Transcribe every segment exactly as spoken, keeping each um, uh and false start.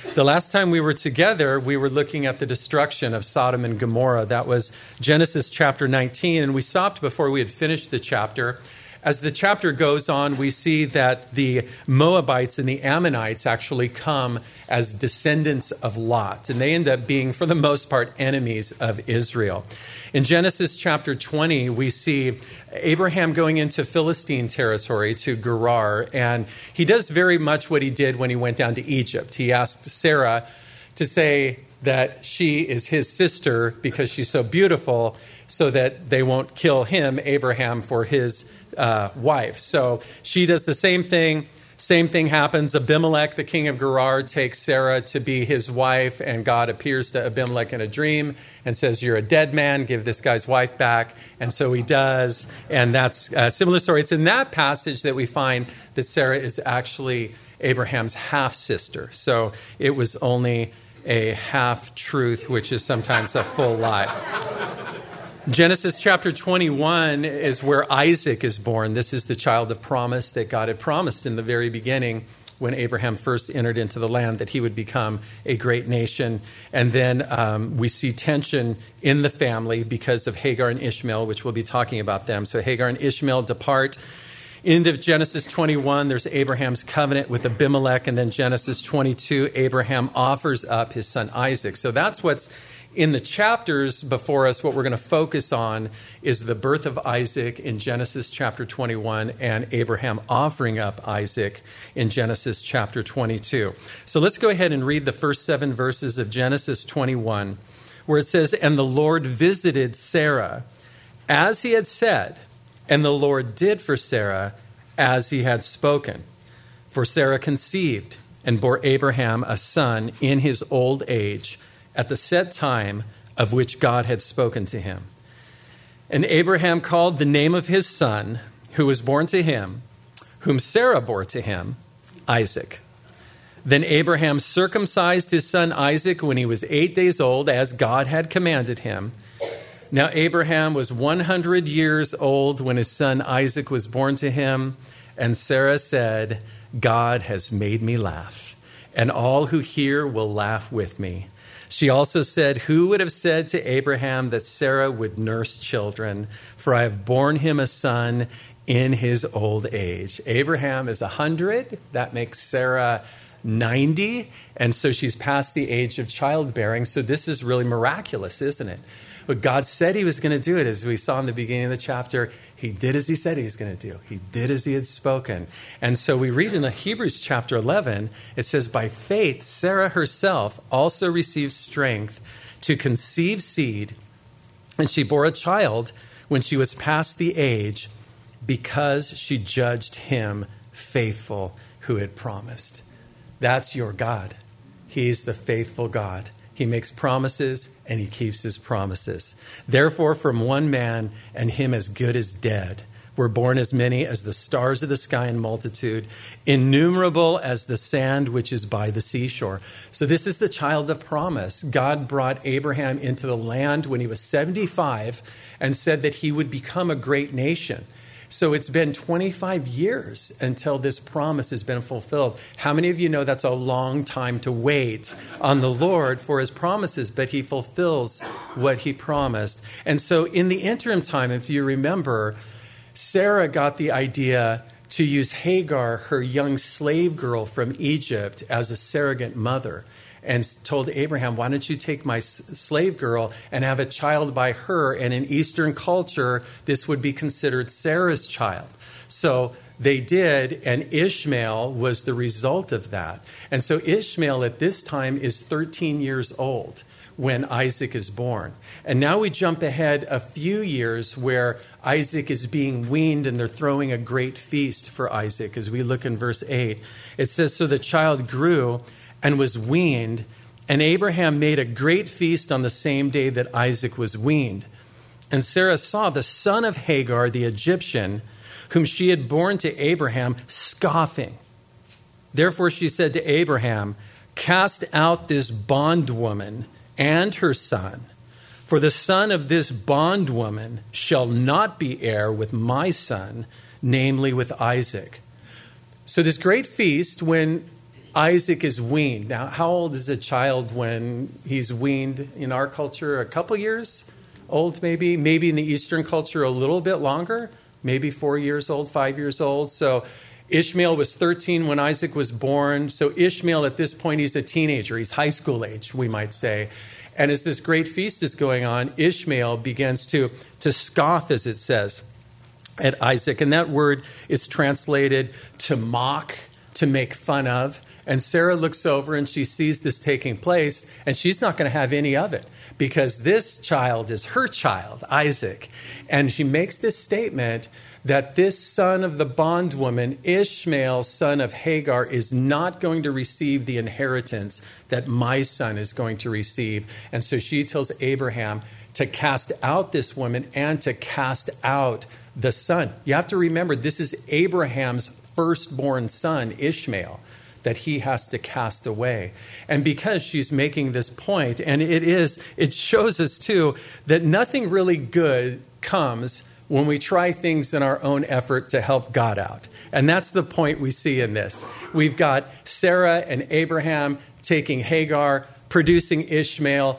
The last time we were together, we were looking at the destruction of Sodom and Gomorrah. That was Genesis chapter nineteen, and we stopped before we had finished the chapter. As the chapter goes on, we see that the Moabites and the Ammonites actually come as descendants of Lot, and they end up being, for the most part, enemies of Israel. In Genesis chapter twenty, we see Abraham going into Philistine territory to Gerar, and he does very much what he did when he went down to Egypt. He asked Sarah to say that she is his sister because she's so beautiful, so that they won't kill him, Abraham, for his uh, wife. So she does the same thing. Same thing happens. Abimelech, the king of Gerar, takes Sarah to be his wife, and God appears to Abimelech in a dream and says, "You're a dead man, give this guy's wife back." And so he does, and that's a similar story. It's in that passage that we find that Sarah is actually Abraham's half-sister. So it was only a half-truth, which is sometimes a full lie. Genesis chapter twenty-one is where Isaac is born. This is the child of promise that God had promised in the very beginning when Abraham first entered into the land, that he would become a great nation. And then um, we see tension in the family because of Hagar and Ishmael, which we'll be talking about them. So Hagar and Ishmael depart. End of Genesis twenty-one, there's Abraham's covenant with Abimelech. And then Genesis twenty-two, Abraham offers up his son Isaac. So that's what's in the chapters before us. What we're going to focus on is the birth of Isaac in Genesis chapter twenty-one and Abraham offering up Isaac in Genesis chapter twenty-two. So let's go ahead and read the first seven verses of Genesis twenty-one, where it says, "And the Lord visited Sarah as he had said, and the Lord did for Sarah as he had spoken. For Sarah conceived and bore Abraham a son in his old age, at the set time of which God had spoken to him. And Abraham called the name of his son, who was born to him, whom Sarah bore to him, Isaac. Then Abraham circumcised his son Isaac when he was eight days old, as God had commanded him. Now Abraham was one hundred years old when his son Isaac was born to him, and Sarah said, 'God has made me laugh, and all who hear will laugh with me.' She also said, 'Who would have said to Abraham that Sarah would nurse children? For I have borne him a son in his old age.'" Abraham is one hundred. That makes Sarah ninety. And so she's past the age of childbearing. So this is really miraculous, isn't it? But God said he was going to do it, as we saw in the beginning of the chapter. He did as he said he was going to do. He did as he had spoken. And so we read in Hebrews chapter eleven, it says, "By faith, Sarah herself also received strength to conceive seed, and she bore a child when she was past the age, because she judged him faithful who had promised." That's your God. He's the faithful God. He makes promises and he keeps his promises. "Therefore, from one man, and him as good as dead, were born as many as the stars of the sky in multitude, innumerable as the sand which is by the seashore." So this is the child of promise. God brought Abraham into the land when he was seventy-five and said that he would become a great nation. So it's been twenty-five years until this promise has been fulfilled. How many of you know that's a long time to wait on the Lord for his promises, but he fulfills what he promised. And so in the interim time, if you remember, Sarah got the idea to use Hagar, her young slave girl from Egypt, as a surrogate mother, and told Abraham, "Why don't you take my slave girl and have a child by her?" And in Eastern culture, this would be considered Sarah's child. So they did, and Ishmael was the result of that. And so Ishmael at this time is thirteen years old when Isaac is born. And now we jump ahead a few years where Isaac is being weaned, and they're throwing a great feast for Isaac. As we look in verse eight, it says, "So the child grew and was weaned, and Abraham made a great feast on the same day that Isaac was weaned. And Sarah saw the son of Hagar, the Egyptian, whom she had borne to Abraham, scoffing. Therefore she said to Abraham, 'Cast out this bondwoman and her son, for the son of this bondwoman shall not be heir with my son, namely with Isaac.'" So this great feast, when Isaac is weaned. Now, how old is a child when he's weaned in our culture? A couple years old, maybe? Maybe in the Eastern culture, a little bit longer. Maybe four years old, five years old. So Ishmael was thirteen when Isaac was born. So Ishmael, at this point, he's a teenager. He's high school age, we might say. And as this great feast is going on, Ishmael begins to, to scoff, as it says, at Isaac. And that word is translated to mock, to make fun of. And Sarah looks over and she sees this taking place, and she's not going to have any of it because this child is her child, Isaac. And she makes this statement that this son of the bondwoman, Ishmael, son of Hagar, is not going to receive the inheritance that my son is going to receive. And so she tells Abraham to cast out this woman and to cast out the son. You have to remember, this is Abraham's firstborn son, Ishmael, that he has to cast away. And because she's making this point, and it is, it shows us too that nothing really good comes when we try things in our own effort to help God out. And that's the point we see in this. We've got Sarah and Abraham taking Hagar, producing Ishmael,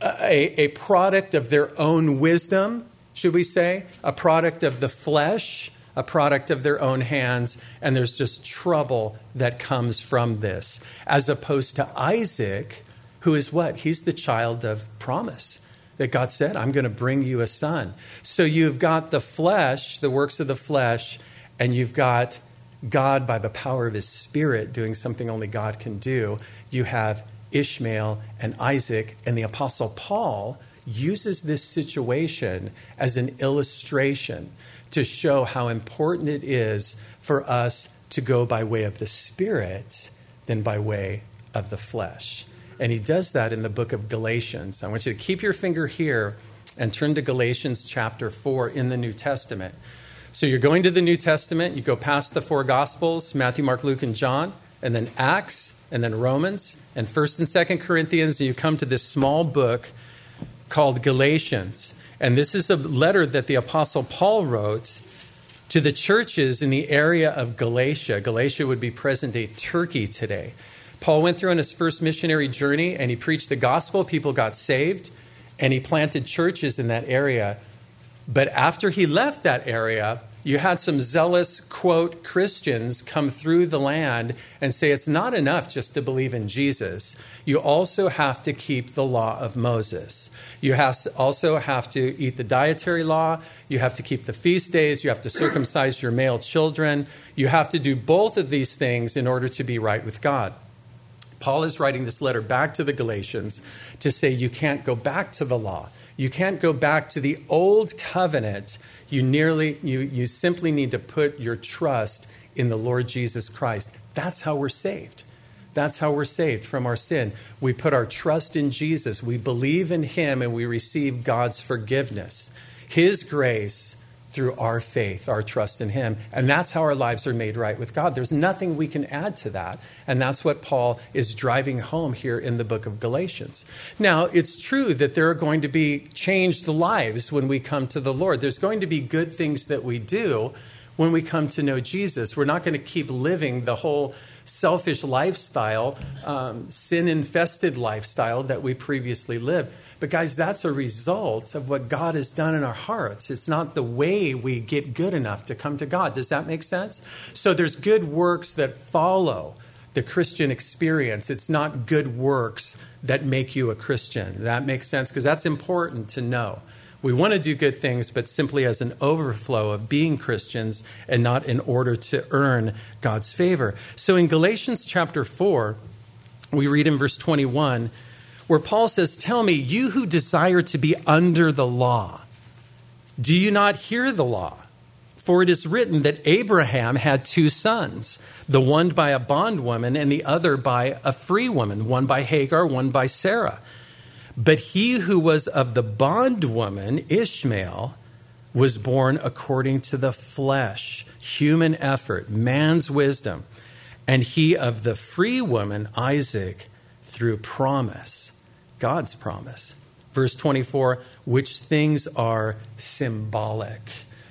a, a product of their own wisdom, should we say, a product of the flesh, a product of their own hands, and there's just trouble that comes from this. As opposed to Isaac, who is what? He's the child of promise. That God said, I'm going to bring you a son. So you've got the flesh, the works of the flesh, and you've got God by the power of his Spirit doing something only God can do. You have Ishmael and Isaac, and the Apostle Paul uses this situation as an illustration to show how important it is for us to go by way of the Spirit than by way of the flesh. And he does that in the book of Galatians. I want you to keep your finger here and turn to Galatians chapter four in the New Testament. So you're going to the New Testament, you go past the four Gospels, Matthew, Mark, Luke, and John, and then Acts, and then Romans, and First and Second Corinthians, and you come to this small book called Galatians. And this is a letter that the Apostle Paul wrote to the churches in the area of Galatia. Galatia would be present-day Turkey today. Paul went through on his first missionary journey, and he preached the gospel. People got saved, and he planted churches in that area. But after he left that area, you had some zealous, quote, Christians come through the land and say it's not enough just to believe in Jesus. You also have to keep the law of Moses. You have to also have to eat the dietary law. You have to keep the feast days. You have to circumcise your male children. You have to do both of these things in order to be right with God. Paul is writing this letter back to the Galatians to say you can't go back to the law. You can't go back to the old covenant. You nearly, you, you simply need to put your trust in the Lord Jesus Christ. That's how we're saved. That's how we're saved from our sin. We put our trust in Jesus. We believe in him and we receive God's forgiveness, his grace through our faith, our trust in him. And that's how our lives are made right with God. There's nothing we can add to that. And that's what Paul is driving home here in the book of Galatians. Now, it's true that there are going to be changed lives when we come to the Lord. There's going to be good things that we do when we come to know Jesus. We're not going to keep living the whole selfish lifestyle, um, sin-infested lifestyle that we previously lived. But guys, that's a result of what God has done in our hearts. It's not the way we get good enough to come to God. Does that make sense? So there's good works that follow the Christian experience. It's not good works that make you a Christian. That makes sense? Because that's important to know. We want to do good things, but simply as an overflow of being Christians and not in order to earn God's favor. So in Galatians chapter four, we read in verse twenty-one, where Paul says, "Tell me, you who desire to be under the law, do you not hear the law? For it is written that Abraham had two sons, the one by a bondwoman and the other by a free woman, one by Hagar, one by Sarah. But he who was of the bondwoman, Ishmael, was born according to the flesh, human effort, man's wisdom. And he of the free woman, Isaac, through promise, God's promise." Verse twenty-four, which things are symbolic.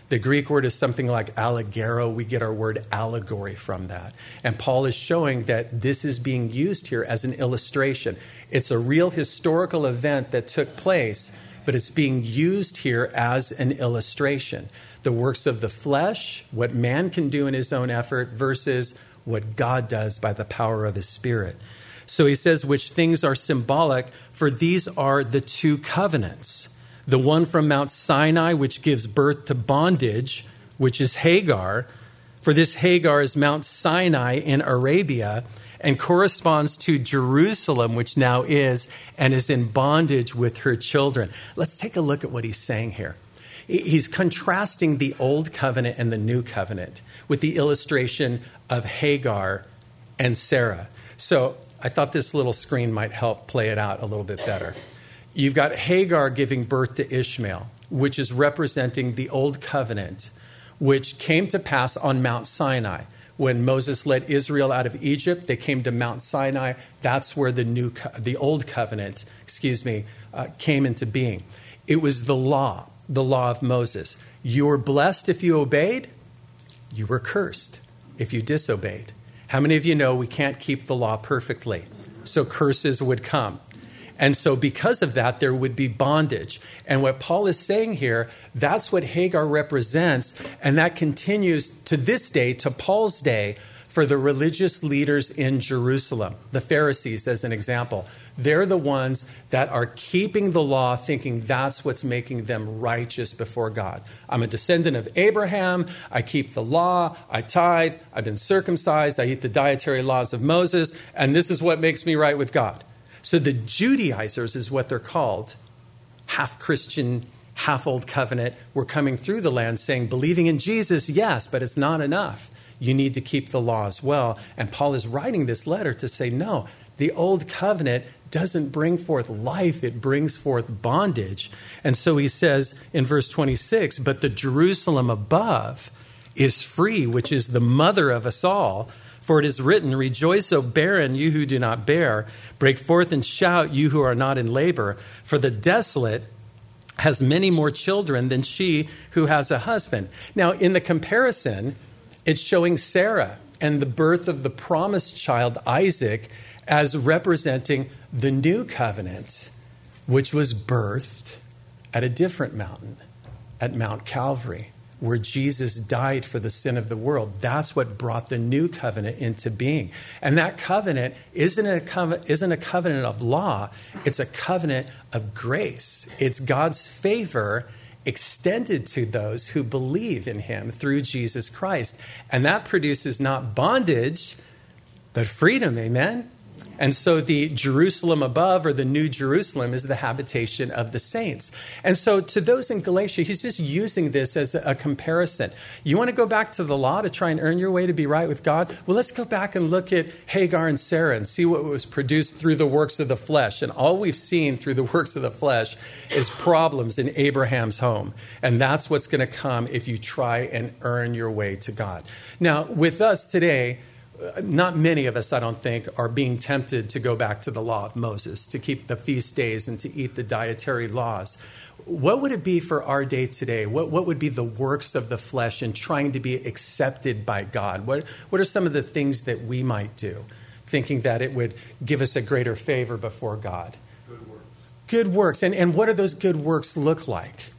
The Greek word is something like allegero. We get our word allegory from that. And Paul is showing that this is being used here as an illustration. It's a real historical event that took place, but it's being used here as an illustration. The works of the flesh, what man can do in his own effort, versus what God does by the power of his Spirit. So he says, which things are symbolic, for these are the two covenants. The one from Mount Sinai, which gives birth to bondage, which is Hagar. For this Hagar is Mount Sinai in Arabia and corresponds to Jerusalem, which now is and is in bondage with her children. Let's take a look at what he's saying here. He's contrasting the old covenant and the new covenant with the illustration of Hagar and Sarah. So I thought this little screen might help play it out a little bit better. You've got Hagar giving birth to Ishmael, which is representing the old covenant, which came to pass on Mount Sinai. When Moses led Israel out of Egypt, they came to Mount Sinai. That's where the new, the old covenant, excuse me, uh, came into being. It was the law, the law of Moses. You were blessed if you obeyed. You were cursed if you disobeyed. How many of you know we can't keep the law perfectly? So curses would come. And so because of that, there would be bondage. And what Paul is saying here, that's what Hagar represents. And that continues to this day, to Paul's day, for the religious leaders in Jerusalem. The Pharisees, as an example. They're the ones that are keeping the law, thinking that's what's making them righteous before God. I'm a descendant of Abraham. I keep the law. I tithe. I've been circumcised. I eat the dietary laws of Moses. And this is what makes me right with God. So the Judaizers is what they're called, half Christian, half old covenant, were coming through the land saying, believing in Jesus, yes, but it's not enough. You need to keep the law as well. And Paul is writing this letter to say, no, the old covenant doesn't bring forth life, it brings forth bondage. And so he says in verse twenty-six, but the Jerusalem above is free, which is the mother of us all. For it is written, rejoice, O barren, you who do not bear. Break forth and shout, you who are not in labor. For the desolate has many more children than she who has a husband. Now, in the comparison, it's showing Sarah and the birth of the promised child, Isaac, as representing the new covenant, which was birthed at a different mountain, at Mount Calvary, where Jesus died for the sin of the world. That's what brought the new covenant into being. And that covenant isn't a, co- isn't a covenant of law. It's a covenant of grace. It's God's favor extended to those who believe in him through Jesus Christ. And that produces not bondage, but freedom. Amen? And so the Jerusalem above, or the New Jerusalem, is the habitation of the saints. And so to those in Galatia, he's just using this as a comparison. You want to go back to the law to try and earn your way to be right with God? Well, let's go back and look at Hagar and Sarah and see what was produced through the works of the flesh. And all we've seen through the works of the flesh is problems in Abraham's home. And that's what's going to come if you try and earn your way to God. Now, with us today, not many of us, I don't think, are being tempted to go back to the law of Moses, to keep the feast days and to eat the dietary laws. What would it be for our day today? What, what would be the works of the flesh in trying to be accepted by God? What, what are some of the things that we might do, thinking that it would give us a greater favor before God? Good works. Good works. And, and what do those good works look like?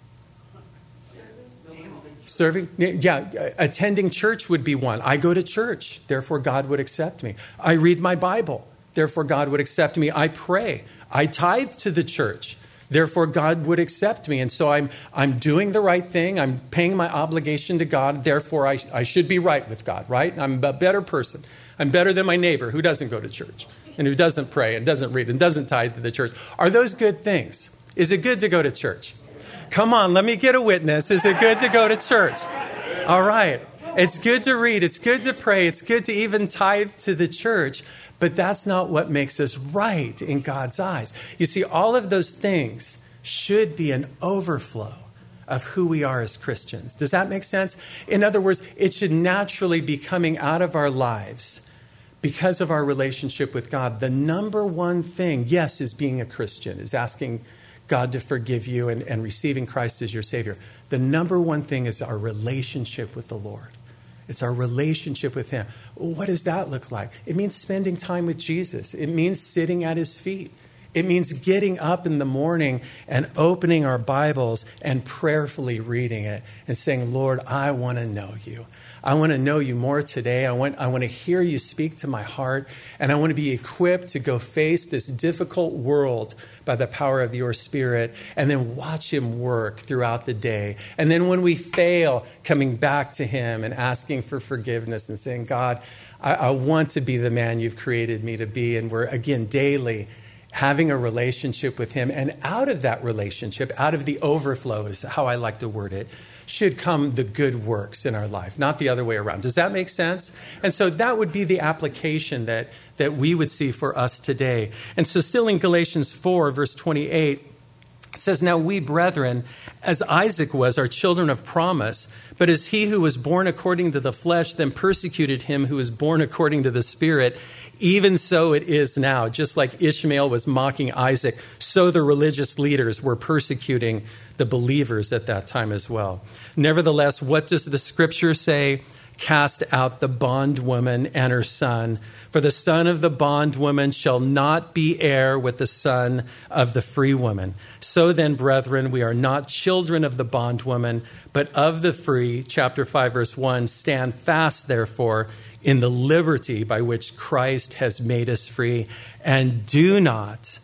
Serving? Yeah, attending church would be one. I go to church, therefore God would accept me. I read my Bible, therefore God would accept me. I pray. I tithe to the church, therefore God would accept me. And so I'm I'm doing the right thing. I'm paying my obligation to God, therefore I, I should be right with God, right? I'm a better person. I'm better than my neighbor who doesn't go to church and who doesn't pray and doesn't read and doesn't tithe to the church. Are those good things? Is it good to go to church? Come on, let me get a witness. Is it good to go to church? All right. It's good to read. It's good to pray. It's good to even tithe to the church. But that's not what makes us right in God's eyes. You see, all of those things should be an overflow of who we are as Christians. Does that make sense? In other words, it should naturally be coming out of our lives because of our relationship with God. The number one thing, yes, is being a Christian, is asking God to forgive you and, and receiving Christ as your Savior. The number one thing is our relationship with the Lord. It's our relationship with him. What does that look like? It means spending time with Jesus. It means sitting at his feet. It means getting up in the morning and opening our Bibles and prayerfully reading it and saying, Lord, I want to know you. I want to know you more today. I want, I want to hear you speak to my heart, and I want to be equipped to go face this difficult world by the power of your Spirit, and then watch him work throughout the day. And then when we fail, coming back to him and asking for forgiveness and saying, God, I, I want to be the man you've created me to be. And we're, again, daily having a relationship with him. And out of that relationship, out of the overflow is how I like to word it, should come the good works in our life, not the other way around. Does that make sense? And so that would be the application that, that we would see for us today. And so still in Galatians four, verse twenty-eight, it says, now we, brethren, as Isaac was, are children of promise. But as he who was born according to the flesh then persecuted him who was born according to the Spirit, even so it is now. Just like Ishmael was mocking Isaac, so the religious leaders were persecuting the believers at that time as well. Nevertheless, what does the scripture say? Cast out the bondwoman and her son, for the son of the bondwoman shall not be heir with the son of the free woman. So then, brethren, we are not children of the bondwoman, but of the free. Chapter five, verse one, stand fast, therefore, in the liberty by which Christ has made us free, and do not,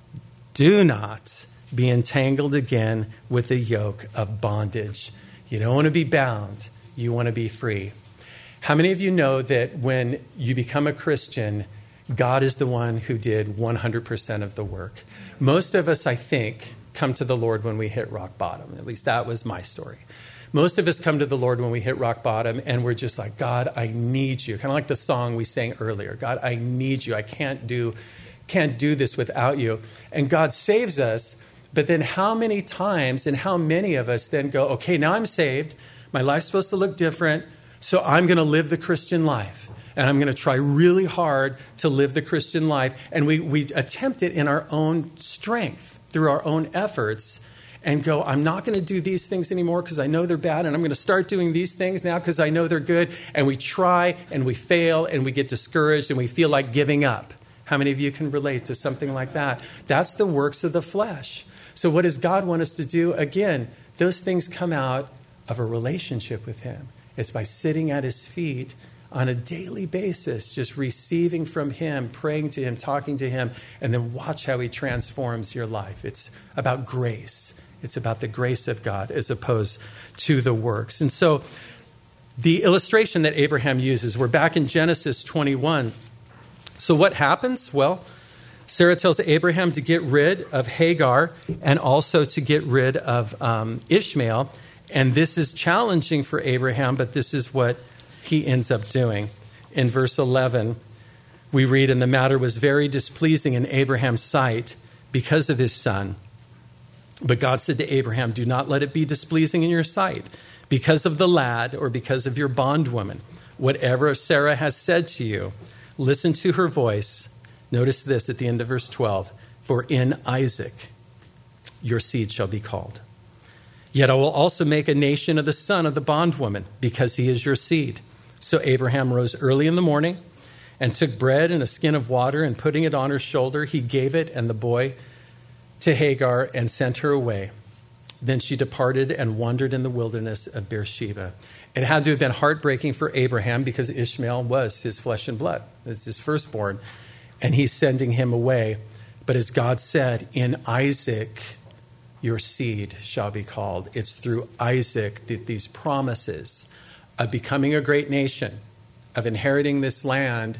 do not be entangled again with the yoke of bondage. You don't want to be bound. You want to be free. How many of you know that when you become a Christian, God is the one who did one hundred percent of the work? Most of us, I think, come to the Lord when we hit rock bottom. At least that was my story. Most of us come to the Lord when we hit rock bottom and we're just like, God, I need you. Kind of like the song we sang earlier. God, I need you. I can't do, can't do this without you. And God saves us. But then how many times and how many of us then go, okay, now I'm saved. My life's supposed to look different. So I'm going to live the Christian life. And I'm going to try really hard to live the Christian life. And we, we attempt it in our own strength, through our own efforts, and go, I'm not going to do these things anymore because I know they're bad. And I'm going to start doing these things now because I know they're good. And we try and we fail and we get discouraged and we feel like giving up. How many of you can relate to something like that? That's the works of the flesh. So what does God want us to do? Again, those things come out of a relationship with him. It's by sitting at his feet on a daily basis, just receiving from him, praying to him, talking to him, and then watch how he transforms your life. It's about grace. It's about the grace of God as opposed to the works. And so the illustration that Abraham uses, we're back in Genesis twenty-one. So what happens? Well, Sarah tells Abraham to get rid of Hagar and also to get rid of um, Ishmael. And this is challenging for Abraham, but this is what he ends up doing. In verse eleven, we read, and the matter was very displeasing in Abraham's sight because of his son. But God said to Abraham, do not let it be displeasing in your sight because of the lad or because of your bondwoman. Whatever Sarah has said to you, listen to her voice. Notice this at the end of verse twelve. For in Isaac your seed shall be called. Yet I will also make a nation of the son of the bondwoman, because he is your seed. So Abraham rose early in the morning and took bread and a skin of water, and putting it on her shoulder, he gave it and the boy to Hagar and sent her away. Then she departed and wandered in the wilderness of Beersheba. It had to have been heartbreaking for Abraham because Ishmael was his flesh and blood. It's his firstborn. And he's sending him away. But as God said, in Isaac your seed shall be called. It's through Isaac that these promises of becoming a great nation, of inheriting this land,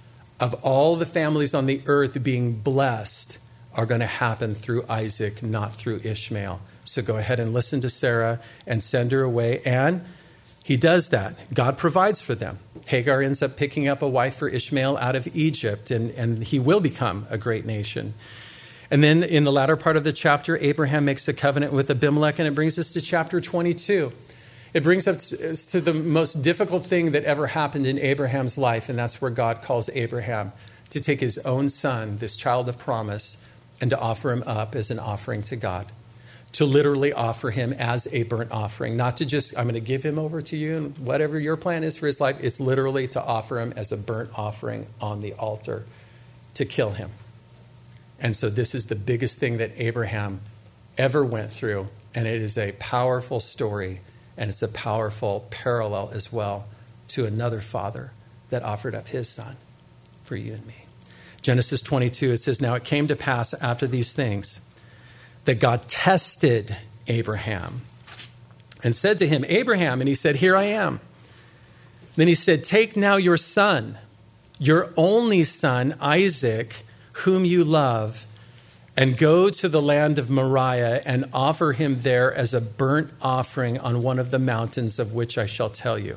of all the families on the earth being blessed, are going to happen through Isaac, not through Ishmael. So go ahead and listen to Sarah and send her away. And he does that. God provides for them. Hagar ends up picking up a wife for Ishmael out of Egypt, and, and he will become a great nation. And then in the latter part of the chapter, Abraham makes a covenant with Abimelech, and it brings us to chapter twenty-two. It brings us to the most difficult thing that ever happened in Abraham's life, and that's where God calls Abraham to take his own son, this child of promise, and to offer him up as an offering to God. To literally offer him as a burnt offering, not to just, I'm going to give him over to you and whatever your plan is for his life. It's literally to offer him as a burnt offering on the altar to kill him. And so this is the biggest thing that Abraham ever went through. And it is a powerful story, and it's a powerful parallel as well to another father that offered up his son for you and me. Genesis twenty-two, it says, now it came to pass after these things that God tested Abraham and said to him, Abraham, and he said, here I am. Then he said, take now your son, your only son, Isaac, whom you love, and go to the land of Moriah and offer him there as a burnt offering on one of the mountains of which I shall tell you.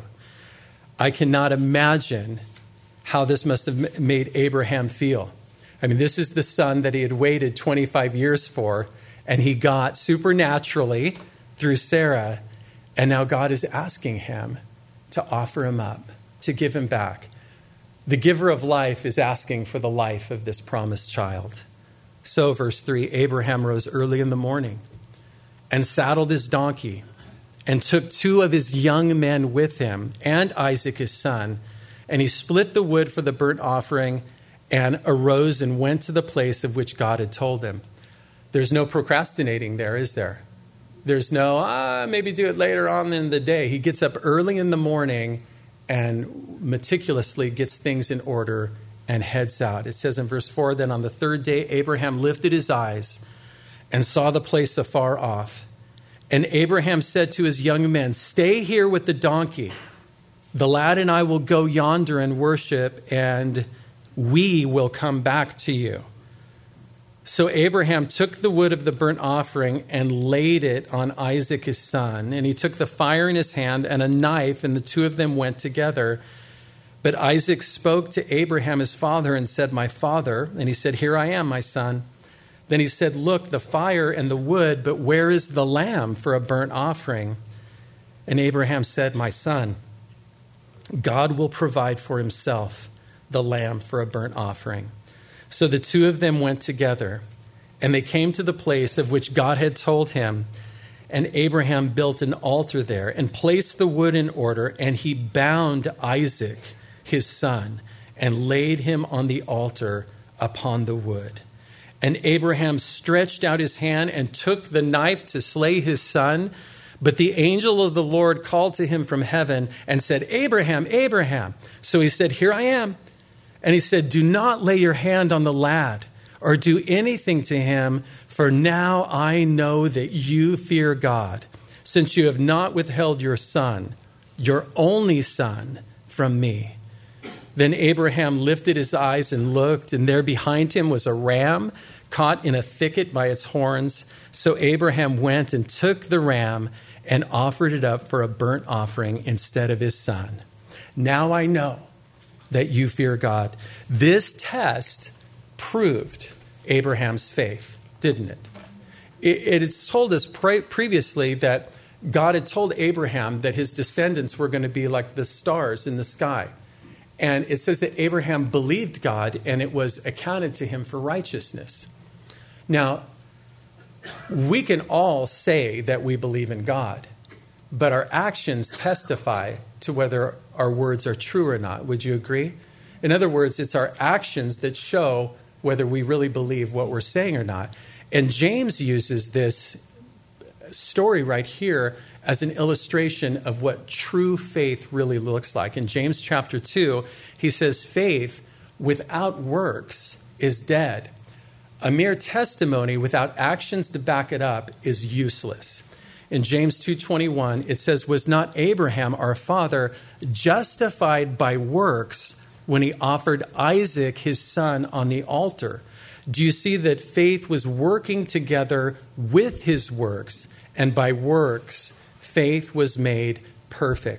I cannot imagine how this must have made Abraham feel. I mean, this is the son that he had waited twenty-five years for, and he got supernaturally through Sarah. And now God is asking him to offer him up, to give him back. The giver of life is asking for the life of this promised child. So, verse three, Abraham rose early in the morning and saddled his donkey and took two of his young men with him and Isaac his son. And he split the wood for the burnt offering and arose and went to the place of which God had told him. There's no procrastinating there, is there? There's no, ah, maybe do it later on in the day. He gets up early in the morning and meticulously gets things in order and heads out. It says in verse four, then on the third day, Abraham lifted his eyes and saw the place afar off. And Abraham said to his young men, stay here with the donkey. The lad and I will go yonder and worship, and we will come back to you. So Abraham took the wood of the burnt offering and laid it on Isaac his son. And he took the fire in his hand and a knife, and the two of them went together. But Isaac spoke to Abraham his father and said, my father. And he said, here I am, my son. Then he said, look, the fire and the wood, but where is the lamb for a burnt offering? And Abraham said, my son, God will provide for himself the lamb for a burnt offering. So the two of them went together, and they came to the place of which God had told him. And Abraham built an altar there and placed the wood in order, and he bound Isaac, his son, and laid him on the altar upon the wood. And Abraham stretched out his hand and took the knife to slay his son. But the angel of the Lord called to him from heaven and said, Abraham, Abraham. So he said, here I am. And he said, do not lay your hand on the lad or do anything to him, for now I know that you fear God, since you have not withheld your son, your only son, from me. Then Abraham lifted his eyes and looked, and there behind him was a ram caught in a thicket by its horns. So Abraham went and took the ram and offered it up for a burnt offering instead of his son. Now I know that you fear God. This test proved Abraham's faith, didn't it? It, it's told us pre- previously that God had told Abraham that his descendants were going to be like the stars in the sky. And it says that Abraham believed God, and it was accounted to him for righteousness. Now, we can all say that we believe in God, but our actions testify to whether our words are true or not. Would you agree? In other words, it's our actions that show whether we really believe what we're saying or not. And James uses this story right here as an illustration of what true faith really looks like. In James chapter two, he says, faith without works is dead. A mere testimony without actions to back it up is useless. In James two twenty-one, it says, was not Abraham, our father, justified by works when he offered Isaac, his son, on the altar? Do you see that faith was working together with his works, and by works, faith was made perfect?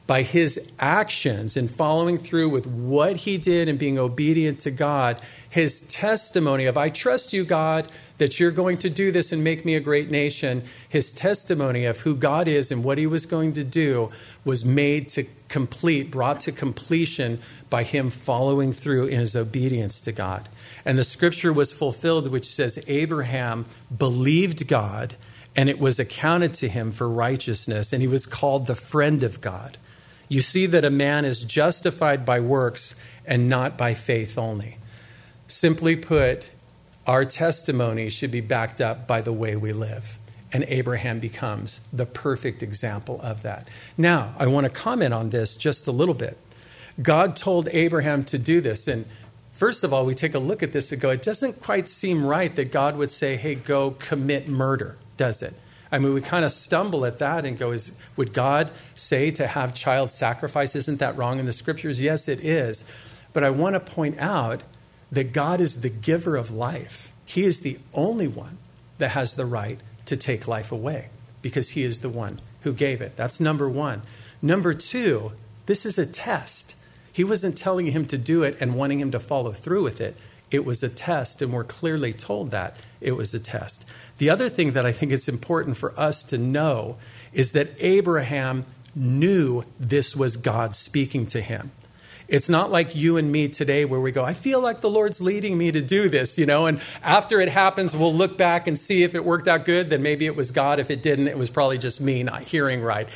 by his actions and following through with what he did and being obedient to God, his testimony of, I trust you, God, that you're going to do this and make me a great nation, his testimony of who God is and what he was going to do was made to complete, brought to completion by him following through in his obedience to God. And the scripture was fulfilled, which says Abraham believed God and it was accounted to him for righteousness, and he was called the friend of God. You see that a man is justified by works and not by faith only. Simply put, our testimony should be backed up by the way we live. And Abraham becomes the perfect example of that. Now, I want to comment on this just a little bit. God told Abraham to do this. And first of all, we take a look at this and go, it doesn't quite seem right that God would say, hey, go commit murder, does it? I mean, we kind of stumble at that and go, is, would God say to have child sacrifice? Isn't that wrong in the scriptures? Yes, it is. But I want to point out that God is the giver of life. He is the only one that has the right to take life away because he is the one who gave it. That's number one. Number two, this is a test. He wasn't telling him to do it and wanting him to follow through with it. It was a test, and we're clearly told that it was a test. The other thing that I think it's important for us to know is that Abraham knew this was God speaking to him. It's not like you and me today where we go, I feel like the Lord's leading me to do this, you know, and after it happens, we'll look back and see if it worked out good, then maybe it was God. If it didn't, it was probably just me not hearing right.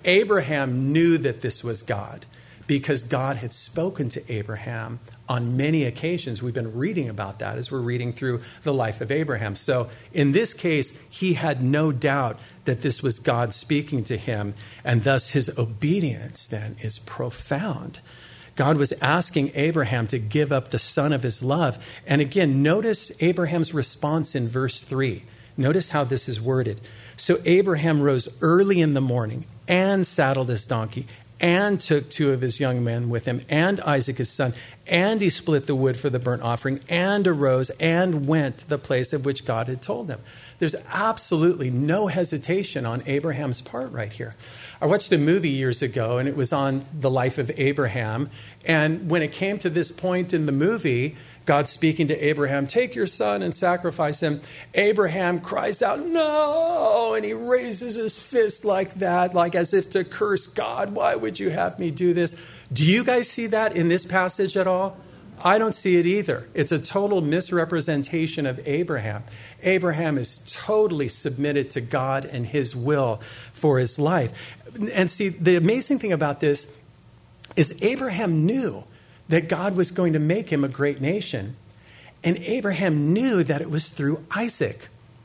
Abraham knew that this was God because God had spoken to Abraham on many occasions. We've been reading about that as we're reading through the life of Abraham. So in this case, he had no doubt that this was God speaking to him, and thus his obedience then is profound. God was asking Abraham to give up the son of his love. And again, notice Abraham's response in verse three. Notice how this is worded. So Abraham rose early in the morning and saddled his donkey and took two of his young men with him and Isaac his son, and he split the wood for the burnt offering and arose and went to the place of which God had told him. There's absolutely no hesitation on Abraham's part right here. I watched a movie years ago, and it was on the life of Abraham. And when it came to this point in the movie, God speaking to Abraham, take your son and sacrifice him. Abraham cries out, no, and he raises his fist like that, like as if to curse God. Why would you have me do this? Do you guys see that in this passage at all? I don't see it either. It's a total misrepresentation of Abraham. Abraham is totally submitted to God and his will for his life. And see, the amazing thing about this is Abraham knew that God was going to make him a great nation. And Abraham knew that it was through Isaac.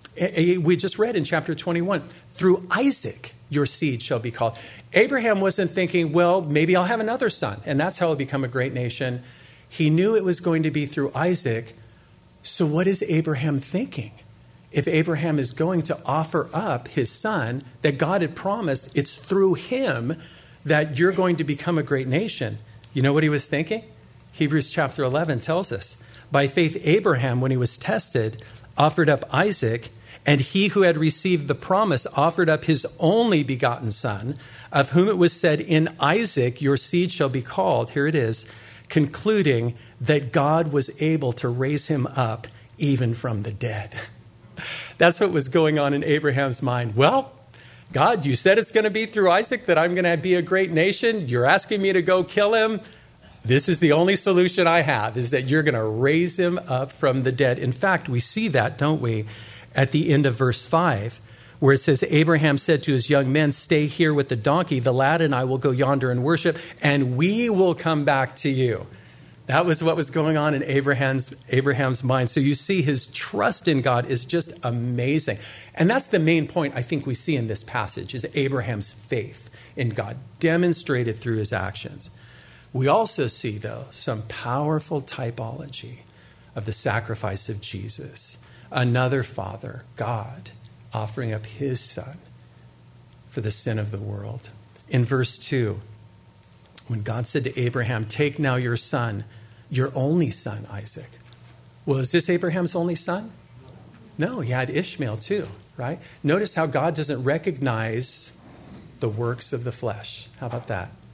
We just read in chapter twenty-one, through Isaac your seed shall be called. Abraham wasn't thinking, well, maybe I'll have another son, and that's how I'll become a great nation. He knew it was going to be through Isaac. So what is Abraham thinking? If Abraham is going to offer up his son that God had promised, it's through him that you're going to become a great nation. You know what he was thinking? Hebrews chapter eleven tells us, by faith Abraham, when he was tested, offered up Isaac, and he who had received the promise offered up his only begotten son, of whom it was said, in Isaac your seed shall be called. Here it is, concluding that God was able to raise him up even from the dead. That's what was going on in Abraham's mind. Well, God, you said it's going to be through Isaac that I'm going to be a great nation. You're asking me to go kill him. This is the only solution I have, is that you're going to raise him up from the dead. In fact, we see that, don't we, at the end of verse five, where it says, Abraham said to his young men, stay here with the donkey. The lad and I will go yonder and worship, and we will come back to you. That was what was going on in Abraham's, Abraham's mind. So you see his trust in God is just amazing. And that's the main point I think we see in this passage, is Abraham's faith in God, demonstrated through his actions. We also see, though, some powerful typology of the sacrifice of Jesus. Another father, God, offering up his son for the sin of the world. In verse two, when God said to Abraham, take now your son, your only son, Isaac. Well, is this Abraham's only son? No, he had Ishmael too, right? Notice how God doesn't recognize the works of the flesh. How about that?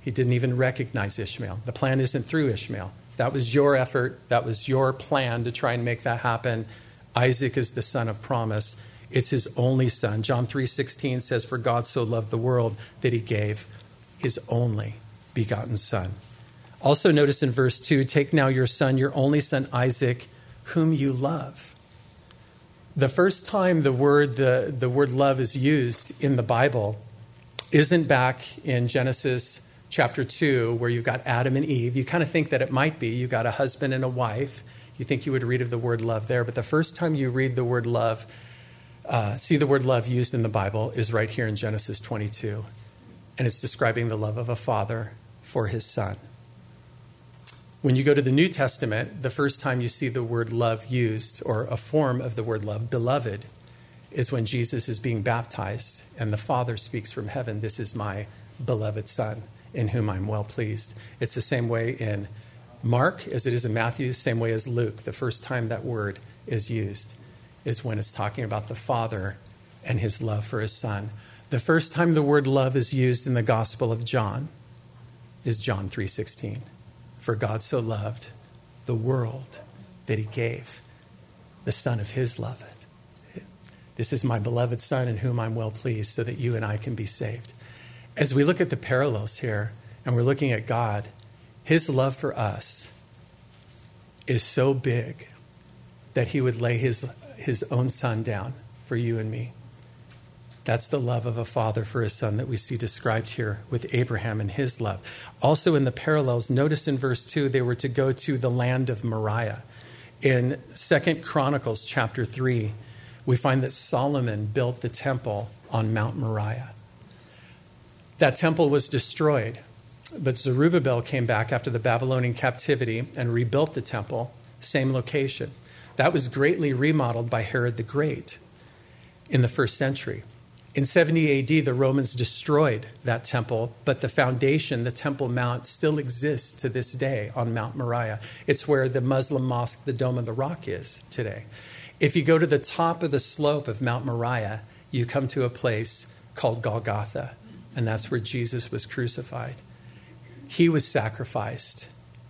He didn't even recognize Ishmael. The plan isn't through Ishmael. That was your effort. That was your plan to try and make that happen. Isaac is the son of promise. It's his only son. John three sixteen says, for God so loved the world that he gave his only begotten son. Also notice in verse two, take now your son, your only son Isaac, whom you love. The first time the word, the, the word love is used in the Bible isn't back in Genesis chapter two, where you've got Adam and Eve. You kind of think that it might be. You got a husband and a wife. You think you would read of the word love there. But the first time you read the word love, uh, see the word love used in the Bible is right here in Genesis twenty-two. And it's describing the love of a father for his son. When you go to the New Testament, the first time you see the word love used, or a form of the word love, beloved, is when Jesus is being baptized and the Father speaks from heaven, this is my beloved Son, in whom I'm well pleased. It's the same way in Mark as it is in Matthew, same way as Luke. The first time that word is used is when it's talking about the Father and his love for his Son. The first time the word love is used in the Gospel of John is John three sixteen. For God so loved the world that he gave the Son of his beloved. This is my beloved Son in whom I'm well pleased, so that you and I can be saved. As we look at the parallels here, and we're looking at God, his love for us is so big that he would lay his, his own son down for you and me. That's the love of a father for his son that we see described here with Abraham and his love. Also in the parallels, notice in verse two, they were to go to the land of Moriah. In Second Chronicles chapter three, we find that Solomon built the temple on Mount Moriah. That temple was destroyed, but Zerubbabel came back after the Babylonian captivity and rebuilt the temple, same location. That was greatly remodeled by Herod the Great in the first century. In seventy A D, the Romans destroyed that temple, but the foundation, the Temple Mount, still exists to this day on Mount Moriah. It's where the Muslim mosque, the Dome of the Rock, is today. If you go to the top of the slope of Mount Moriah, you come to a place called Golgotha, and that's where Jesus was crucified. He was sacrificed,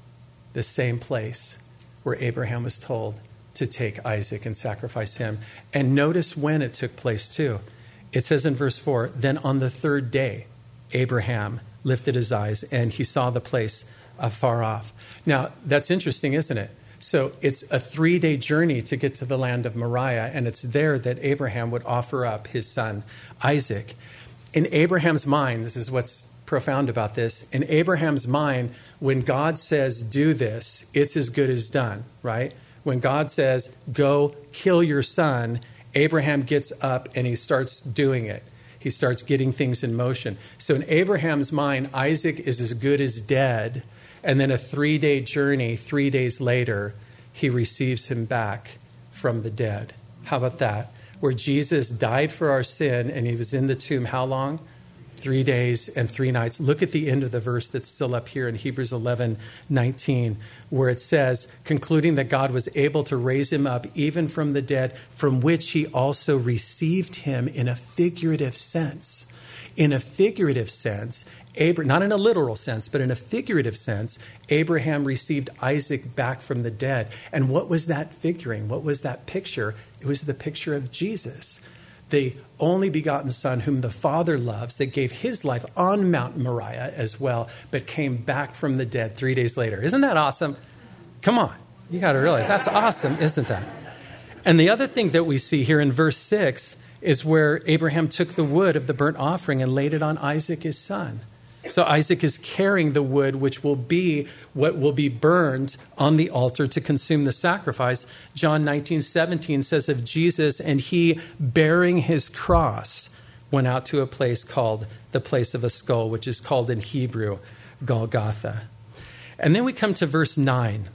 the same place where Abraham was told to take Isaac and sacrifice him. And notice when it took place too. It says in verse four, then on the third day, Abraham lifted his eyes and he saw the place afar off. Now, that's interesting, isn't it? So it's a three-day journey to get to the land of Moriah, and it's there that Abraham would offer up his son, Isaac. In Abraham's mind, this is what's profound about this, in Abraham's mind, when God says, do this, it's as good as done, right? When God says, go kill your son, Abraham gets up and he starts doing it. He starts getting things in motion. So in Abraham's mind, Isaac is as good as dead. And then a three-day journey, three days later, he receives him back from the dead. How about that? Where Jesus died for our sin and he was in the tomb how long? Three days and three nights. Look at the end of the verse that's still up here in Hebrews eleven nineteen, where it says, concluding that God was able to raise him up even from the dead, from which he also received him in a figurative sense. In a figurative sense, Abraham, not in a literal sense, but in a figurative sense, Abraham received Isaac back from the dead. And what was that figuring? What was that picture? It was the picture of Jesus, the only begotten Son whom the Father loves, that gave his life on Mount Moriah as well, but came back from the dead three days later. Isn't that awesome? Come on. You got to realize that's awesome, isn't that? And the other thing that we see here in verse six is where Abraham took the wood of the burnt offering and laid it on Isaac, his son. So Isaac is carrying the wood, which will be what will be burned on the altar to consume the sacrifice. John nineteen seventeen says of Jesus, and he, bearing his cross, went out to a place called the place of a skull, which is called in Hebrew, Golgotha. And then we come to verse nine,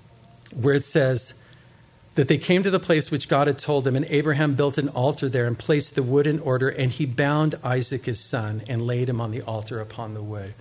where it says that they came to the place which God had told him, and Abraham built an altar there and placed the wood in order, and he bound Isaac his son and laid him on the altar upon the wood.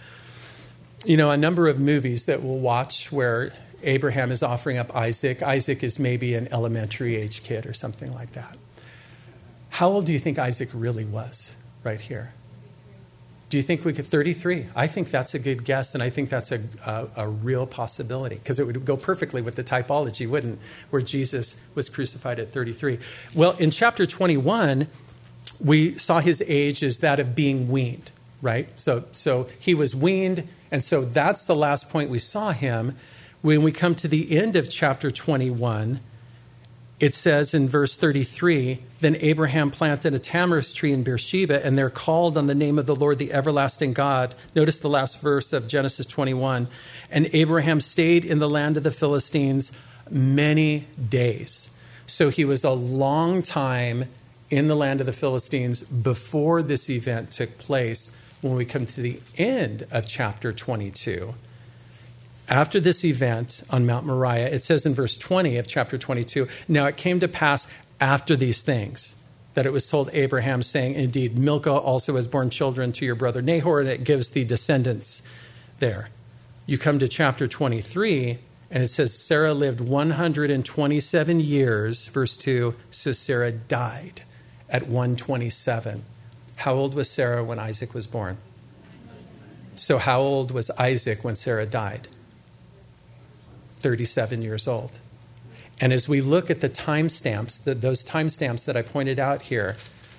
You know, a number of movies that we'll watch where Abraham is offering up Isaac. Isaac is maybe an elementary age kid or something like that. How old do you think Isaac really was right here? Do you think we could, thirty-three? I think that's a good guess, and I think that's a, a, a real possibility, because it would go perfectly with the typology, wouldn't it, where Jesus was crucified at thirty-three. Well, in chapter twenty-one, we saw his age as that of being weaned, right? So, so he was weaned, and so that's the last point we saw him. When we come to the end of chapter twenty-one, it says in verse thirty-three, then Abraham planted a tamarisk tree in Beersheba, and they're called on the name of the Lord, the everlasting God. Notice the last verse of Genesis twenty-one. And Abraham stayed in the land of the Philistines many days. So he was a long time in the land of the Philistines before this event took place. When we come to the end of chapter twenty-two, after this event on Mount Moriah, it says in verse twenty of chapter twenty-two, now it came to pass after these things that it was told Abraham, saying, indeed, Milcah also has borne children to your brother Nahor, and it gives the descendants there. You come to chapter twenty-three, and it says Sarah lived one hundred twenty-seven years, verse two, so Sarah died at one twenty-seven. How old was Sarah when Isaac was born? So how old was Isaac when Sarah died? thirty-seven years old. And as we look at the timestamps, the, those timestamps that I pointed out here,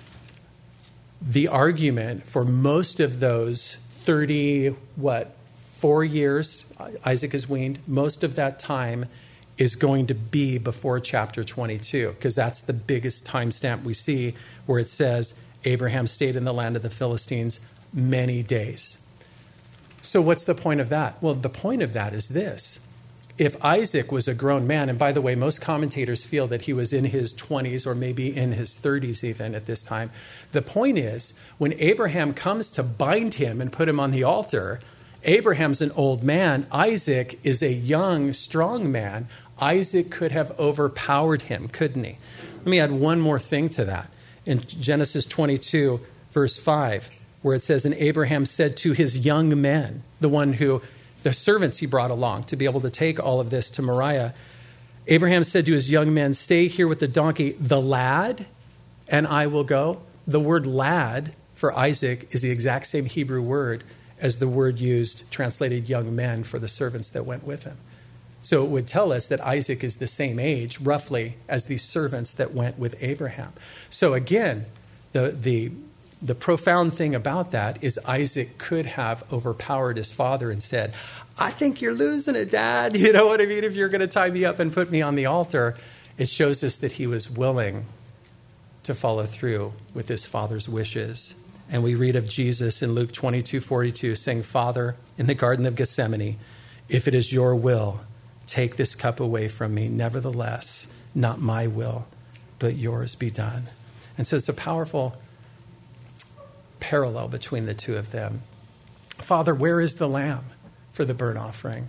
the argument for most of those thirty, what, four years, Isaac is weaned, most of that time is going to be before chapter twenty-two, because that's the biggest timestamp we see where it says Abraham stayed in the land of the Philistines many days. So what's the point of that? Well, the point of that is this. If Isaac was a grown man, and by the way, most commentators feel that he was in his twenties or maybe in his thirties even at this time. The point is, when Abraham comes to bind him and put him on the altar, Abraham's an old man. Isaac is a young, strong man. Isaac could have overpowered him, couldn't he? Let me add one more thing to that. In Genesis twenty-two, verse five, where it says, and Abraham said to his young men, the one who... the servants he brought along to be able to take all of this to Moriah. Abraham said to his young men, stay here with the donkey, the lad, and I will go. The word lad for Isaac is the exact same Hebrew word as the word used, translated young men, for the servants that went with him. So it would tell us that Isaac is the same age, roughly, as these servants that went with Abraham. So again, the the The profound thing about that is Isaac could have overpowered his father and said, I think you're losing it, Dad. You know what I mean? If you're going to tie me up and put me on the altar. It shows us that he was willing to follow through with his father's wishes. And we read of Jesus in Luke twenty-two forty-two saying, Father, in the Garden of Gethsemane, if it is your will, take this cup away from me. Nevertheless, not my will, but yours be done. And so it's a powerful parallel between the two of them. Father, where is the lamb for the burnt offering?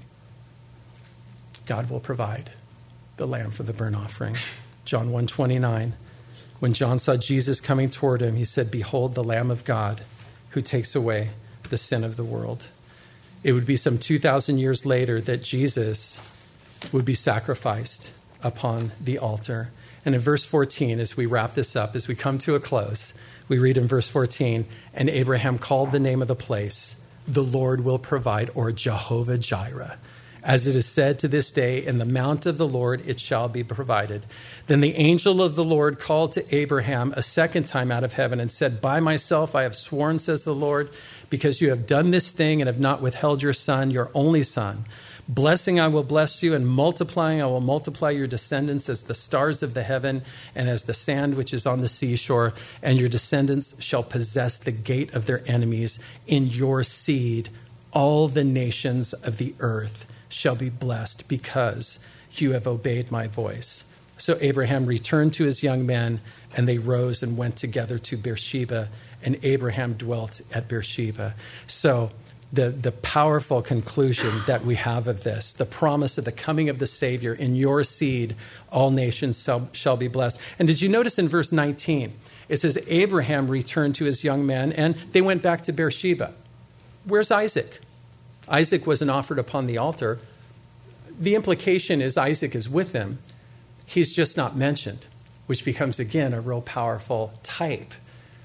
God will provide the lamb for the burnt offering. John one twenty-nine. When John saw Jesus coming toward him, he said, behold the Lamb of God who takes away the sin of the world. It would be some two thousand years later that Jesus would be sacrificed upon the altar. And in verse fourteen, as we wrap this up, as we come to a close, we read in verse fourteen, and Abraham called the name of the place, the Lord will provide, or Jehovah Jireh. As it is said to this day, in the mount of the Lord it shall be provided. Then the angel of the Lord called to Abraham a second time out of heaven and said, by myself I have sworn, says the Lord, because you have done this thing and have not withheld your son, your only son. Blessing I will bless you, and multiplying I will multiply your descendants as the stars of the heaven and as the sand which is on the seashore. And your descendants shall possess the gate of their enemies. In your seed, all the nations of the earth shall be blessed because you have obeyed my voice. So Abraham returned to his young men, and they rose and went together to Beersheba, and Abraham dwelt at Beersheba. So The, the powerful conclusion that we have of this, the promise of the coming of the Savior, in your seed, all nations shall, shall be blessed. And did you notice in verse nineteen, it says Abraham returned to his young men and they went back to Beersheba. Where's Isaac? Isaac wasn't offered upon the altar. The implication is Isaac is with them. He's just not mentioned, which becomes, again, a real powerful type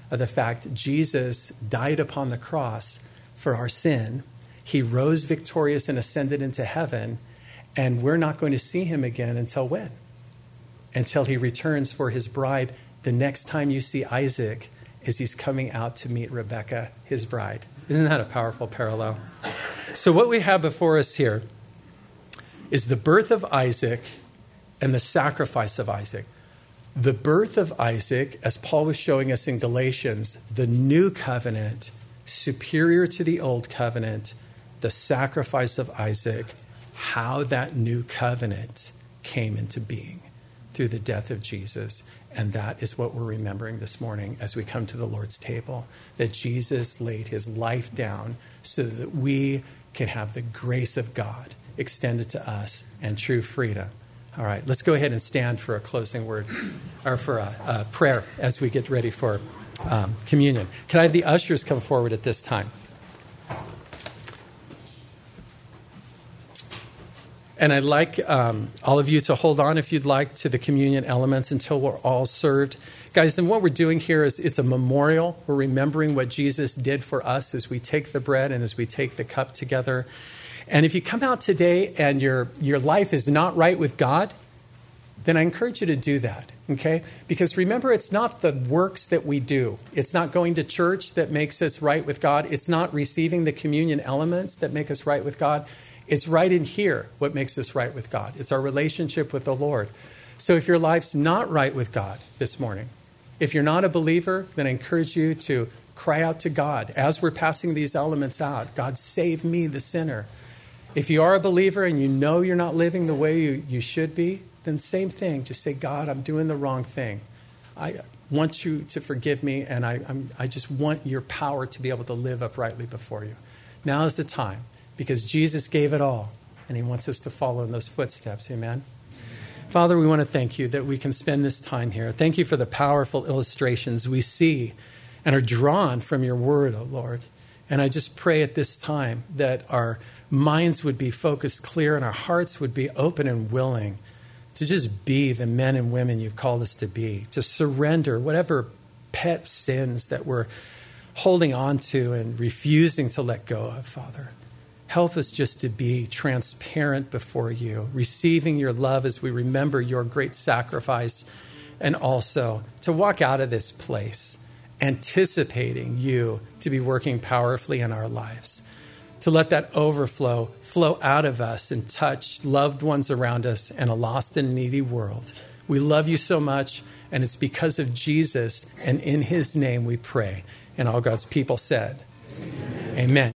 of the fact Jesus died upon the cross for our sin. He rose victorious and ascended into heaven, and we're not going to see him again until when? Until he returns for his bride. The next time you see Isaac is he's coming out to meet Rebekah, his bride. Isn't that a powerful parallel? So what we have before us here is the birth of Isaac and the sacrifice of Isaac. The birth of Isaac, as Paul was showing us in Galatians, the new covenant, superior to the old covenant, the sacrifice of Isaac, how that new covenant came into being through the death of Jesus. And that is what we're remembering this morning as we come to the Lord's table, that Jesus laid his life down so that we can have the grace of God extended to us and true freedom. All right, let's go ahead and stand for a closing word, or for a, a prayer as we get ready for um, communion. Can I have the ushers come forward at this time? And I'd like um, all of you to hold on, if you'd like, to the communion elements until we're all served. Guys, and what we're doing here is it's a memorial. We're remembering what Jesus did for us as we take the bread and as we take the cup together. And if you come out today and your your life is not right with God, then I encourage you to do that, okay? Because remember, it's not the works that we do. It's not going to church that makes us right with God. It's not receiving the communion elements that make us right with God. It's right in here what makes us right with God. It's our relationship with the Lord. So if your life's not right with God this morning, if you're not a believer, then I encourage you to cry out to God as we're passing these elements out. God, save me, the sinner. If you are a believer and you know you're not living the way you, you should be, then same thing. Just say, God, I'm doing the wrong thing. I want you to forgive me, and I, I'm, I just want your power to be able to live uprightly before you. Now is the time, because Jesus gave it all, and he wants us to follow in those footsteps. Amen? Father, we want to thank you that we can spend this time here. Thank you for the powerful illustrations we see and are drawn from your word, oh Lord. And I just pray at this time that our minds would be focused clear and our hearts would be open and willing to just be the men and women you've called us to be, to surrender whatever pet sins that we're holding on to and refusing to let go of, Father. Help us just to be transparent before you, receiving your love as we remember your great sacrifice, and also to walk out of this place anticipating you to be working powerfully in our lives, to let that overflow flow out of us and touch loved ones around us and a lost and needy world. We love you so much, and it's because of Jesus, and in his name we pray. And all God's people said, amen. Amen.